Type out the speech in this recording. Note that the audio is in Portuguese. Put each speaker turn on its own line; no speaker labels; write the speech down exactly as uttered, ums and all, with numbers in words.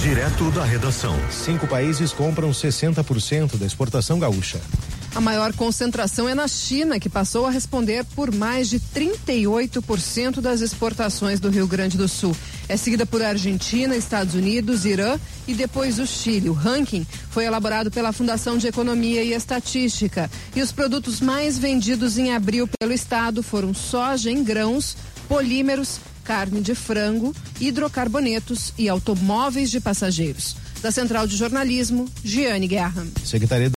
Direto da redação.
Cinco países compram sessenta por cento da exportação gaúcha.
A maior concentração é na China, que passou a responder por mais de trinta e oito por cento das exportações do Rio Grande do Sul. É seguida por Argentina, Estados Unidos, Irã e depois o Chile. O ranking foi elaborado pela Fundação de Economia e Estatística. E os produtos mais vendidos em abril pelo estado foram soja em grãos, polímeros, carne de frango, hidrocarbonetos e automóveis de passageiros. Da Central de Jornalismo, Giane Guerra.
Secretaria